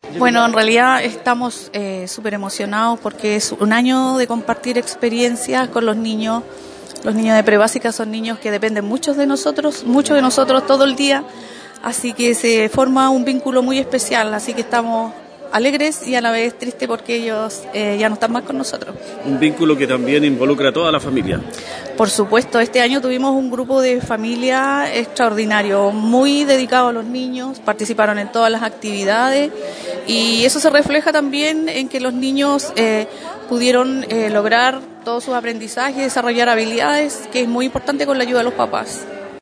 Bueno, en realidad estamos súper emocionados porque es un año de compartir experiencias con los niños. Los niños de prebásica son niños que dependen mucho de nosotros todo el día, así que se forma un vínculo muy especial, así que estamos alegres y a la vez tristes porque ellos ya no están más con nosotros. Un vínculo que también involucra a toda la familia. Por supuesto, este año tuvimos un grupo de familia extraordinario, muy dedicado a los niños, participaron en todas las actividades y eso se refleja también en que los niños pudieron lograr todos sus aprendizajes, desarrollar habilidades, que es muy importante con la ayuda de los papás.